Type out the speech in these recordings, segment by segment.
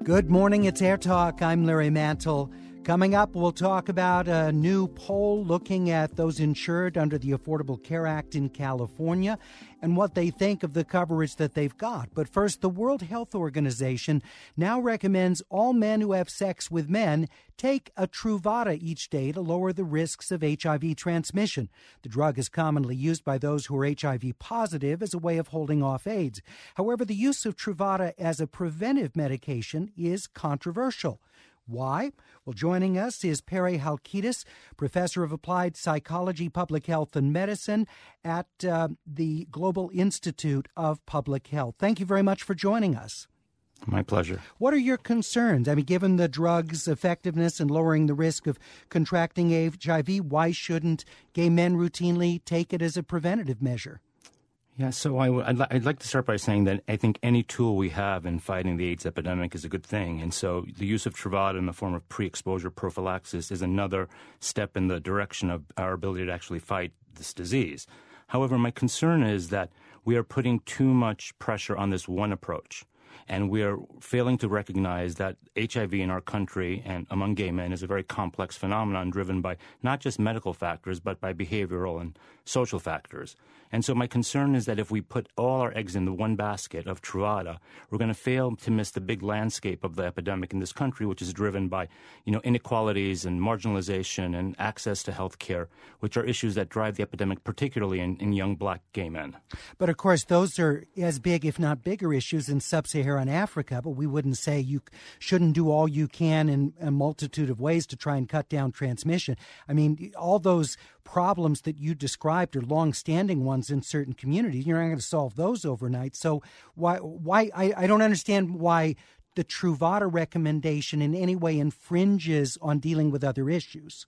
Good morning, it's Air Talk. I'm Larry Mantle. Coming up, we'll talk about a new poll looking at those insured under the Affordable Care Act in California and what they think of the coverage that they've got. But first, the World Health Organization now recommends all men who have sex with men take a Truvada each day to lower the risks of HIV transmission. The drug is commonly used by those who are HIV positive as a way of holding off AIDS. However, the use of Truvada as a preventive medication is controversial. Why? Well, joining us is Perry Halkitis, professor of applied psychology, public health, and medicine at the Global Institute of Public Health. Thank you very much for joining us. My pleasure. What are your concerns? I mean, given the drug's effectiveness in lowering the risk of contracting HIV, why shouldn't gay men routinely take it as a preventative measure? Yeah, so I'd like to start by saying that I think any tool we have in fighting the AIDS epidemic is a good thing. And so the use of Truvada in the form of pre-exposure prophylaxis is another step in the direction of our ability to actually fight this disease. However, my concern is that we are putting too much pressure on this one approach. And we are failing to recognize that HIV in our country and among gay men is a very complex phenomenon driven by not just medical factors, but by behavioral and social factors. And so my concern is that if we put all our eggs in the one basket of Truvada, we're going to fail to miss the big landscape of the epidemic in this country, which is driven by, inequalities and marginalization and access to health care, which are issues that drive the epidemic, particularly in young black gay men. But, of course, those are as big, if not bigger, issues in sub-Saharan Africa. But we wouldn't say you shouldn't do all you can in a multitude of ways to try and cut down transmission. I mean, all those problems that you described are long-standing ones in certain communities. You're not going to solve those overnight. So why I don't understand why the Truvada recommendation in any way infringes on dealing with other issues.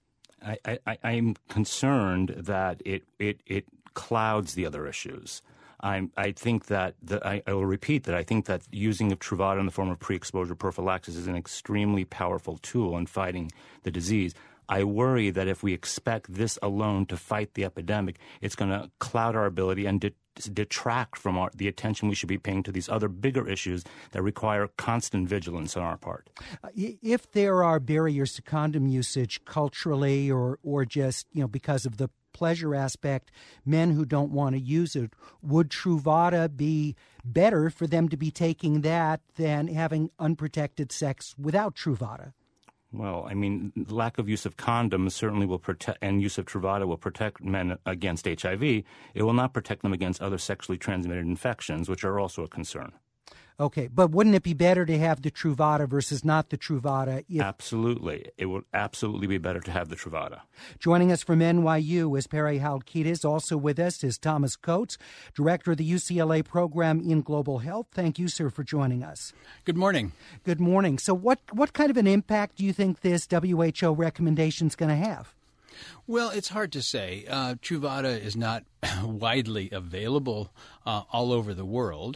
I'm concerned that it clouds the other issues. I think that I will repeat that I think that using of Truvada in the form of pre-exposure prophylaxis is an extremely powerful tool in fighting the disease. I worry that if we expect this alone to fight the epidemic, it's going to cloud our ability and detract from the attention we should be paying to these other bigger issues that require constant vigilance on our part. If there are barriers to condom usage culturally or just, because of the pleasure aspect, men who don't want to use it, would Truvada be better for them to be taking that than having unprotected sex without Truvada? Well, I mean, lack of use of condoms certainly will protect, and use of Truvada will protect men against HIV. It will not protect them against other sexually transmitted infections, which are also a concern. Okay, but wouldn't it be better to have the Truvada versus not the Truvada? Absolutely. It would absolutely be better to have the Truvada. Joining us from NYU is Perry Halkitis. Also with us is Thomas Coates, director of the UCLA program in global health. Thank you, sir, for joining us. Good morning. Good morning. So what kind of an impact do you think this WHO recommendation is going to have? Well, it's hard to say. Truvada is not widely available all over the world.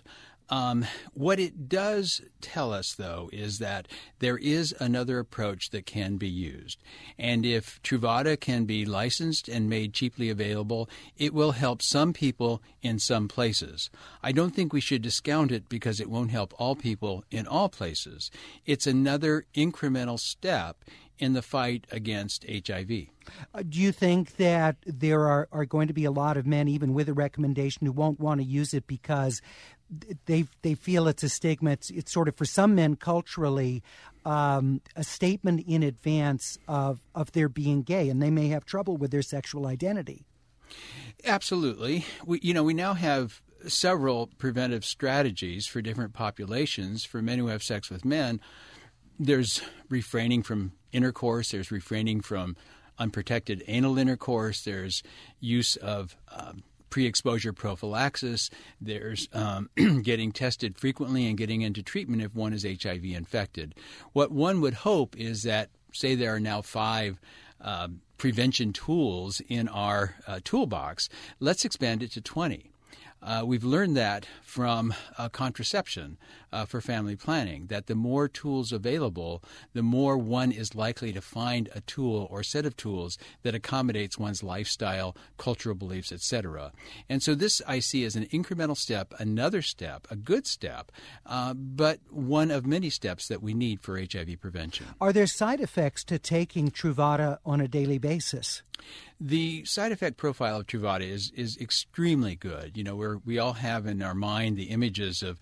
What it does tell us, though, is that there is another approach that can be used. And if Truvada can be licensed and made cheaply available, it will help some people in some places. I don't think we should discount it because it won't help all people in all places. It's another incremental step in the fight against HIV. Do you think that there are going to be a lot of men, even with a recommendation, who won't want to use it because they feel it's a stigma? It's sort of, for some men culturally, a statement in advance of their being gay, and they may have trouble with their sexual identity. Absolutely. We now have several preventive strategies for different populations for men who have sex with men. There's refraining from intercourse. There's refraining from unprotected anal intercourse. There's use of pre-exposure prophylaxis. There's getting tested frequently and getting into treatment if one is HIV infected. What one would hope is that, say there are now 5 prevention tools in our toolbox, let's expand it to 20. We've learned that from contraception for family planning, that the more tools available, the more one is likely to find a tool or set of tools that accommodates one's lifestyle, cultural beliefs, etc. And so this I see as an incremental step, another step, a good step, but one of many steps that we need for HIV prevention. Are there side effects to taking Truvada on a daily basis? The side effect profile of Truvada is extremely good. You know, we all have in our mind the images of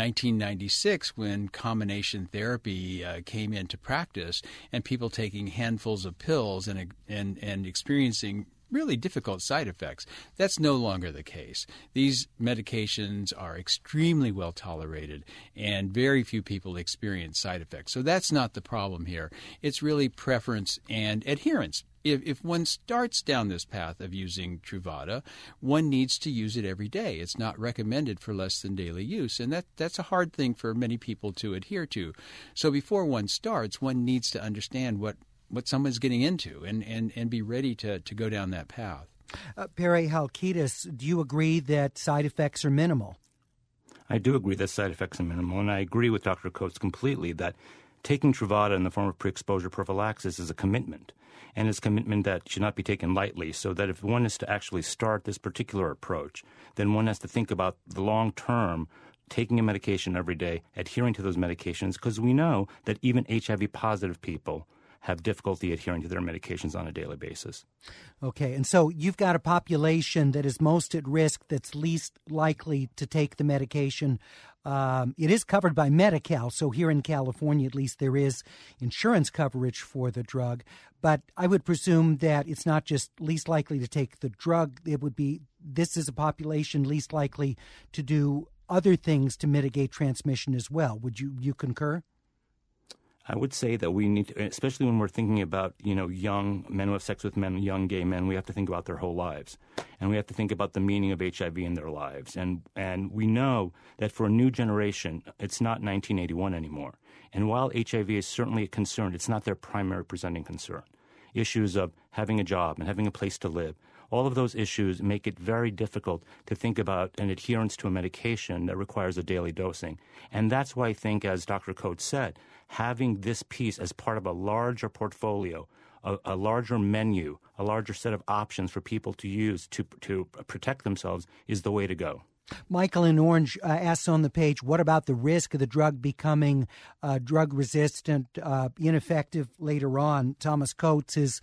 1996 when combination therapy came into practice, and people taking handfuls of pills and experiencing really difficult side effects. That's no longer the case. These medications are extremely well tolerated, and very few people experience side effects. So that's not the problem here. It's really preference and adherence. If one starts down this path of using Truvada, one needs to use it every day. It's not recommended for less than daily use, and that's a hard thing for many people to adhere to. So before one starts, one needs to understand what someone's getting into and be ready to go down that path. Perry Halkitis, do you agree that side effects are minimal? I do agree that side effects are minimal, and I agree with Dr. Coates completely that taking Truvada in the form of pre-exposure prophylaxis is a commitment, and it's a commitment that should not be taken lightly, so that if one is to actually start this particular approach, then one has to think about the long term, taking a medication every day, adhering to those medications, because we know that even HIV-positive people have difficulty adhering to their medications on a daily basis. Okay, and so you've got a population that is most at risk, that's least likely to take the medication. It is covered by Medi-Cal, so here in California at least there is insurance coverage for the drug. But I would presume that it's not just least likely to take the drug. It would be, this is a population least likely to do other things to mitigate transmission as well. Would you concur? I would say that we need to, especially when we're thinking about, young men who have sex with men, young gay men, we have to think about their whole lives. And we have to think about the meaning of HIV in their lives. And we know that for a new generation, it's not 1981 anymore. And while HIV is certainly a concern, it's not their primary presenting concern. Issues of having a job and having a place to live, all of those issues make it very difficult to think about an adherence to a medication that requires a daily dosing. And that's why I think, as Dr. Coates said, having this piece as part of a larger portfolio, a larger menu, a larger set of options for people to use to protect themselves is the way to go. Michael in Orange asks on the page, what about the risk of the drug becoming drug-resistant, ineffective later on? Thomas Coates is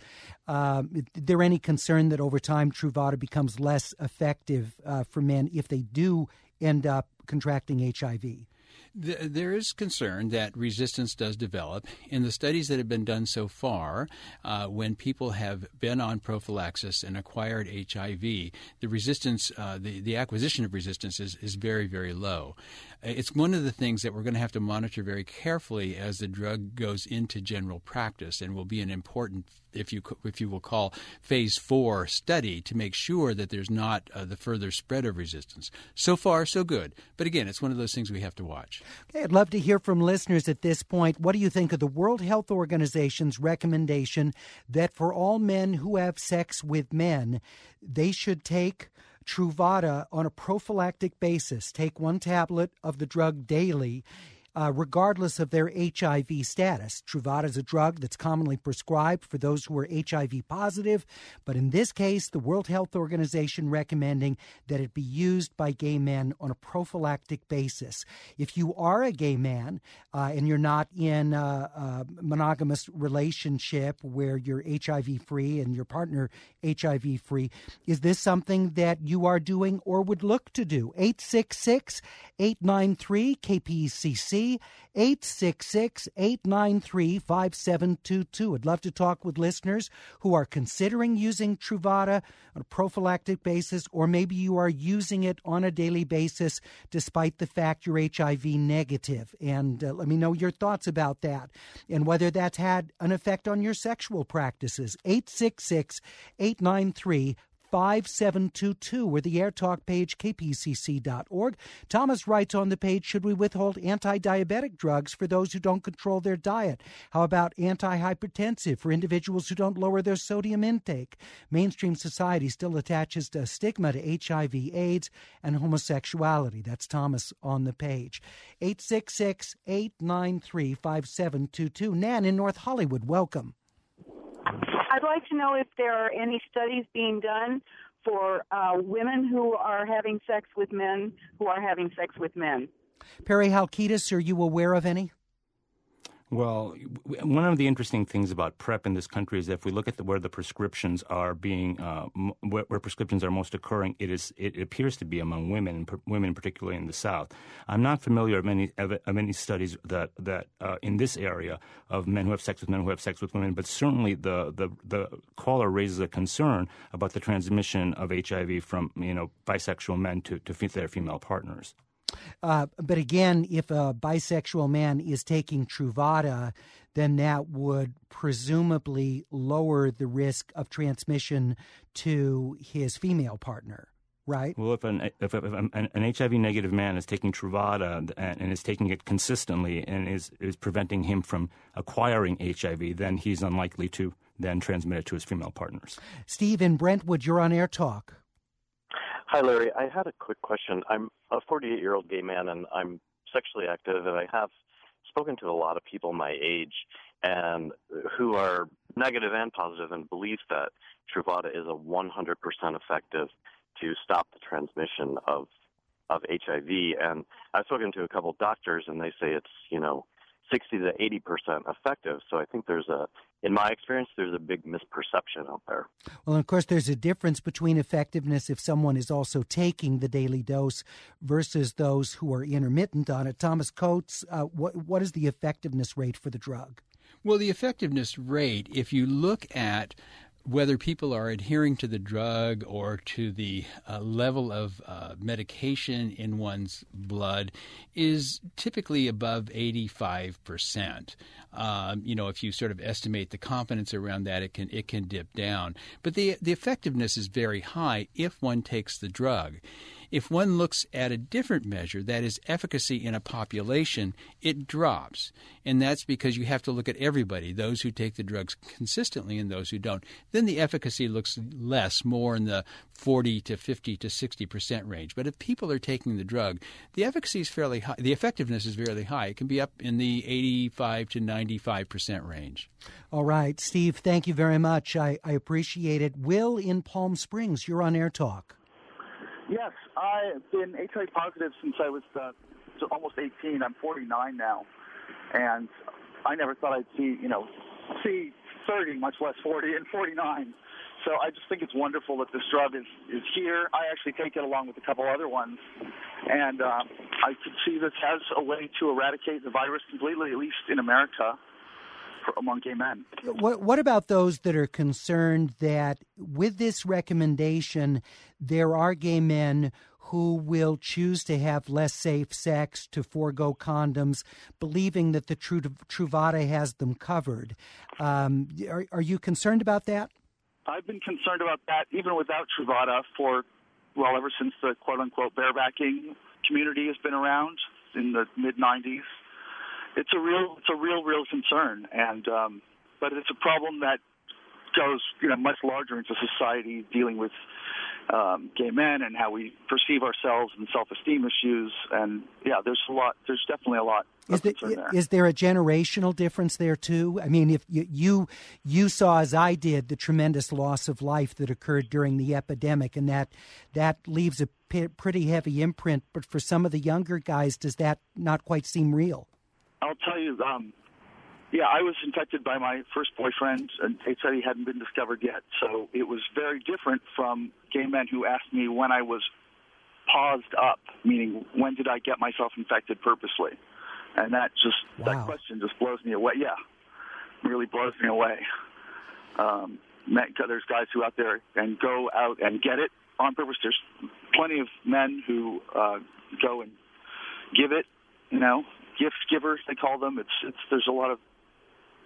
there any concern that over time Truvada becomes less effective for men if they do end up contracting HIV? There is concern that resistance does develop. In the studies that have been done so far, when people have been on prophylaxis and acquired HIV, the resistance, the acquisition of resistance is very, very low. It's one of the things that we're going to have to monitor very carefully as the drug goes into general practice, and will be an important, if you will call, phase 4 study to make sure that there's not the further spread of resistance. So far, so good. But again, it's one of those things we have to watch. Okay, I'd love to hear from listeners at this point. What do you think of the World Health Organization's recommendation that for all men who have sex with men, they should take Truvada on a prophylactic basis, take 1 tablet of the drug daily, regardless of their HIV status? Truvada is a drug that's commonly prescribed for those who are HIV positive, but in this case, the World Health Organization recommending that it be used by gay men on a prophylactic basis. If you are a gay man and you're not in a monogamous relationship where you're HIV-free and your partner HIV-free, is this something that you are doing or would look to do? 866-893-KPCC, 866-893-5722. I'd love to talk with listeners who are considering using Truvada on a prophylactic basis, or maybe you are using it on a daily basis despite the fact you're HIV negative. And let me know your thoughts about that and whether that's had an effect on your sexual practices. 866-893-5722. 5722 or the AirTalk page, kpcc.org. Thomas writes on the page, should we withhold anti-diabetic drugs for those who don't control their diet? How about anti-hypertensive for individuals who don't lower their sodium intake? Mainstream society still attaches a stigma to HIV, AIDS, and homosexuality. That's Thomas on the page. 866-893-5722. Nan in North Hollywood, welcome. I'd like to know if there are any studies being done for women who are having sex with men who are having sex with men. Perry Halkitis, are you aware of any? Well, one of the interesting things about PrEP in this country is that if we look at where the prescriptions are being, where prescriptions are most occurring, it appears to be among women particularly in the South. I'm not familiar of any studies that in this area of men who have sex with men who have sex with women, but certainly the caller raises a concern about the transmission of HIV from bisexual men to their female partners. But again, if a bisexual man is taking Truvada, then that would presumably lower the risk of transmission to his female partner, right? Well, if an HIV-negative man is taking Truvada and is taking it consistently and is preventing him from acquiring HIV, then he's unlikely to then transmit it to his female partners. Steve in Brentwood, you're on Air Talk. Hi, Larry. I had a quick question. I'm a 48-year-old gay man, and I'm sexually active, and I have spoken to a lot of people my age and who are negative and positive and believe that Truvada is 100% effective to stop the transmission of HIV. And I've spoken to a couple doctors, and they say it's, 60 to 80% effective. So I think in my experience, there's a big misperception out there. Well, of course, there's a difference between effectiveness if someone is also taking the daily dose versus those who are intermittent on it. Thomas Coates, what is the effectiveness rate for the drug? Well, the effectiveness rate, if you look at whether people are adhering to the drug or to the level of medication in one's blood, is typically above 85%. If you sort of estimate the confidence around that, it can dip down. But the effectiveness is very high if one takes the drug. If one looks at a different measure, that is efficacy in a population, it drops. And that's because you have to look at everybody, those who take the drugs consistently and those who don't. Then the efficacy looks less, more in the 40 to 50 to 60% range. But if people are taking the drug, the efficacy is fairly high. The effectiveness is fairly high. It can be up in the 85 to 95% range. All right, Steve, thank you very much. I appreciate it. Will in Palm Springs, you're on Air Talk. Yes, I've been HIV positive since I was almost 18. I'm 49 now, and I never thought I'd see 30, much less 40, and 49. So I just think it's wonderful that this drug is here. I actually take it along with a couple other ones, and I could see this as a way to eradicate the virus completely, at least in America, among gay men. What about those that are concerned that with this recommendation, there are gay men who will choose to have less safe sex, to forego condoms, believing that the Truvada has them covered? Are you concerned about that? I've been concerned about that even without Truvada ever since the quote-unquote barebacking community has been around in the mid-'90s. It's a real concern, and but it's a problem that goes much larger into society, dealing with gay men and how we perceive ourselves and self-esteem issues. And there's definitely a lot of concern there. Is there a generational difference there too? I mean, if you saw, as I did, the tremendous loss of life that occurred during the epidemic, and that leaves a pretty heavy imprint. But for some of the younger guys, does that not quite seem real? I'll tell you, I was infected by my first boyfriend, and HIV hadn't been discovered yet. So it was very different from gay men who asked me when I was paused up, meaning when did I get myself infected purposely? And that question just blows me away. Yeah, really blows me away. There's guys who out there and go out and get it on purpose. There's plenty of men who go and give it, gift givers, they call them. There's a lot of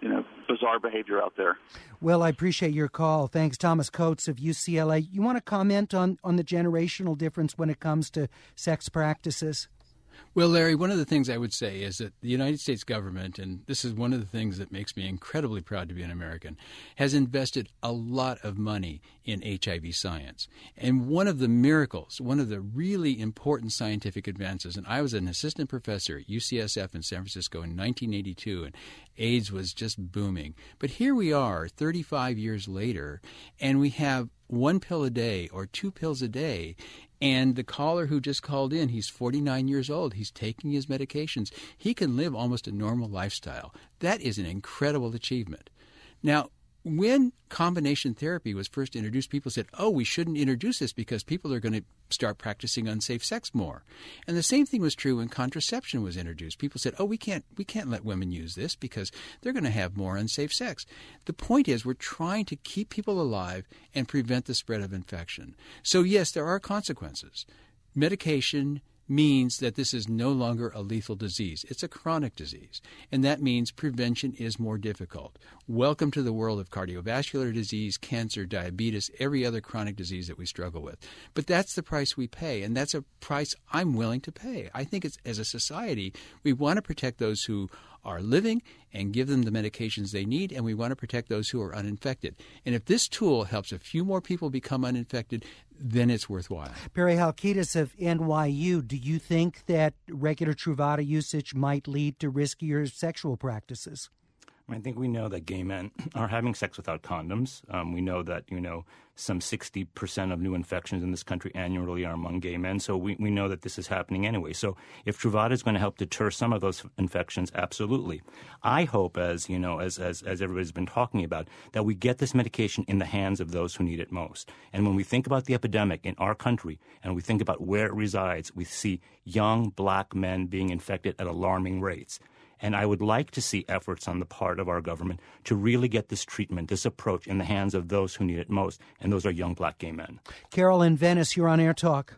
bizarre behavior out there. Well, I appreciate your call. Thanks, Thomas Coates of UCLA. You want to comment on the generational difference when it comes to sex practices? Well, Larry, one of the things I would say is that the United States government, and this is one of the things that makes me incredibly proud to be an American, has invested a lot of money in HIV science. And one of the miracles, one of the really important scientific advances, and I was an assistant professor at UCSF in San Francisco in 1982, and AIDS was just booming. But here we are 35 years later, and we have 1 pill a day or 2 pills a day. And the caller who just called in, he's 49 years old. He's taking his medications. He can live almost a normal lifestyle. That is an incredible achievement. Now, when combination therapy was first introduced, people said, oh, we shouldn't introduce this because people are going to start practicing unsafe sex more. And the same thing was true when contraception was introduced. People said, oh, we can't let women use this because they're going to have more unsafe sex. The point is we're trying to keep people alive and prevent the spread of infection. So, yes, there are consequences. Medication means that this is no longer a lethal disease. It's a chronic disease, and that means prevention is more difficult. Welcome to the world of cardiovascular disease, cancer, diabetes, every other chronic disease that we struggle with. But that's the price we pay, and that's a price I'm willing to pay. I think it's, as a society, we want to protect those who are living and give them the medications they need, and we want to protect those who are uninfected. And if this tool helps a few more people become uninfected, then it's worthwhile. Perry Halkitis of NYU, do you think that regular Truvada usage might lead to riskier sexual practices? I think we know that gay men are having sex without condoms. We know that, some 60% of new infections in this country annually are among gay men. So we know that this is happening anyway. So if Truvada is going to help deter some of those infections, absolutely. I hope, as everybody's been talking about, that we get this medication in the hands of those who need it most. And when we think about the epidemic in our country and we think about where it resides, we see young black men being infected at alarming rates. And I would like to see efforts on the part of our government to really get this treatment, this approach, in the hands of those who need it most, and those are young black gay men. Carol in Venice, you're on Air Talk.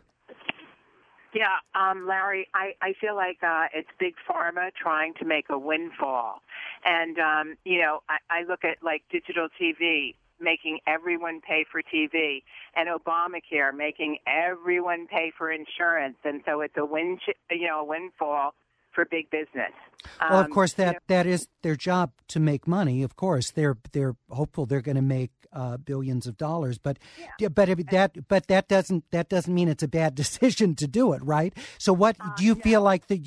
Yeah, Larry, I feel like it's Big Pharma trying to make a windfall. And, I look at, like, digital TV, making everyone pay for TV, and Obamacare making everyone pay for insurance. And so it's a windfall for big business. Well, of course, that is their job to make money. Of course, they're hopeful they're going to make billions of dollars. But that doesn't mean it's a bad decision to do it, right? So, what do you feel like that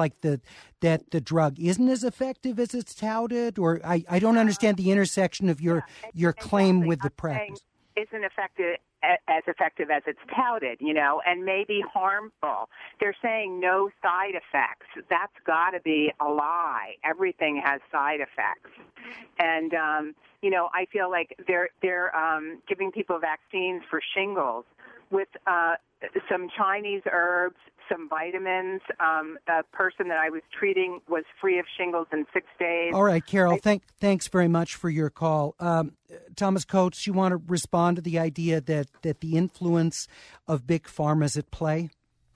the drug isn't as effective as it's touted, or I don't understand the intersection of your claim with the practice. Isn't as effective as it's touted, and maybe harmful. They're saying no side effects. That's got to be a lie. Everything has side effects. And, I feel like they're giving people vaccines for shingles with some Chinese herbs, some vitamins. A person that I was treating was free of shingles in 6 days. All right, Carol, thanks very much for your call. Thomas Coates, you want to respond to the idea that the influence of Big Pharma is at play?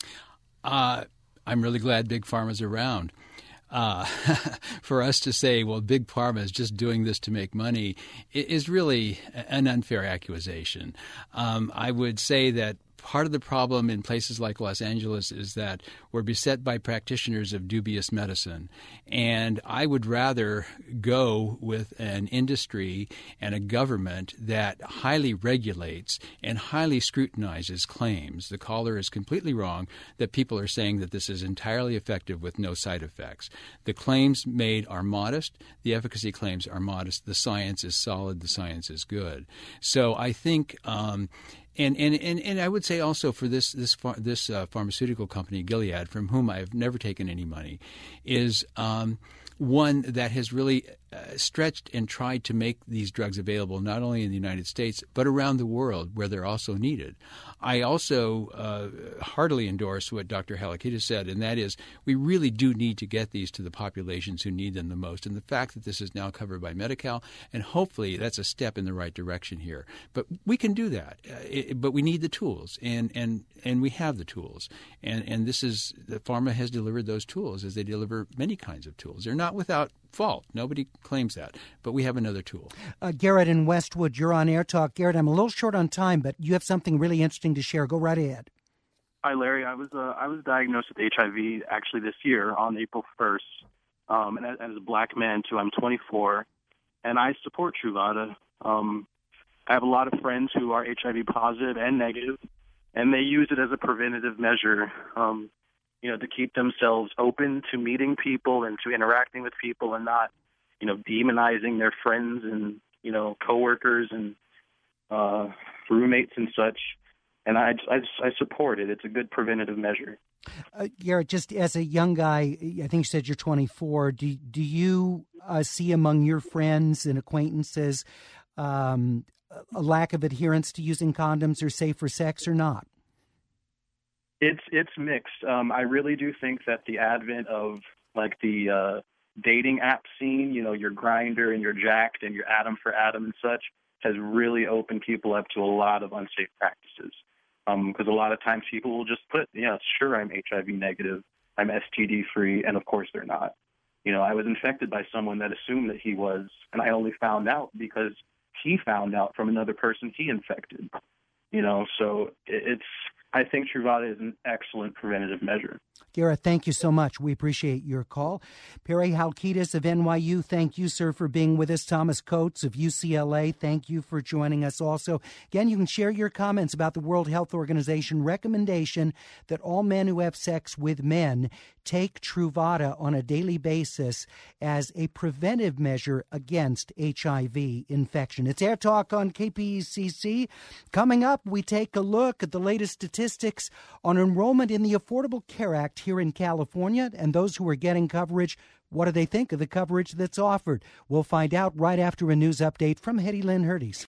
I'm really glad Big Pharma's around. For us to say, well, Big Pharma is just doing this to make money is really an unfair accusation. I would say that part of the problem in places like Los Angeles is that we're beset by practitioners of dubious medicine. And I would rather go with an industry and a government that highly regulates and highly scrutinizes claims. The caller is completely wrong that people are saying that this is entirely effective with no side effects. The claims made are modest. The efficacy claims are modest. The science is solid. The science is good. So I think And I would say also for this pharmaceutical company, Gilead, from whom I have never taken any money, is one that has really stretched and tried to make these drugs available not only in the United States but around the world where they're also needed. I also heartily endorse what Dr. Halkitis said, and that is we really do need to get these to the populations who need them the most. And the fact that this is now covered by Medi-Cal, and hopefully that's a step in the right direction here. But we can do that. But we need the tools, and we have the tools. And this is the pharma has delivered those tools as they deliver many kinds of tools. They're not without fault. Nobody claims that. But we have another tool. Garrett in Westwood, you're on Air Talk. Garrett, I'm a little short on time, but you have something really interesting to share. Go right ahead. Hi, Larry. I was diagnosed with HIV actually this year on April 1st. And as a black man, too, I'm 24, and I support Truvada. I have a lot of friends who are HIV positive and negative, and they use it as a preventative measure, to keep themselves open to meeting people and to interacting with people and not, demonizing their friends and, coworkers and roommates and such. And I support it. It's a good preventative measure. Garrett, just as a young guy, I think you said you're 24. Do you see among your friends and acquaintances a lack of adherence to using condoms or safer sex or not? It's mixed. I really do think that the advent of the dating app scene, your Grindr and your Jack'd and your Adam for Adam and such, has really opened people up to a lot of unsafe practices. Because a lot of times people will just put, sure, I'm HIV negative, I'm STD free, and of course they're not. I was infected by someone that assumed that he was, and I only found out because he found out from another person he infected. So I think Truvada is an excellent preventative measure. Garrett, thank you so much. We appreciate your call. Perry Halkitis of NYU, thank you, sir, for being with us. Thomas Coates of UCLA, thank you for joining us also. Again, you can share your comments about the World Health Organization recommendation that all men who have sex with men take Truvada on a daily basis as a preventive measure against HIV infection. It's Air Talk on KPCC. Coming up, we take a look at the latest statistics on enrollment in the Affordable Care Act here in California, and those who are getting coverage, what do they think of the coverage that's offered? We'll find out right after a news update from Hetty Lynn Hurdes.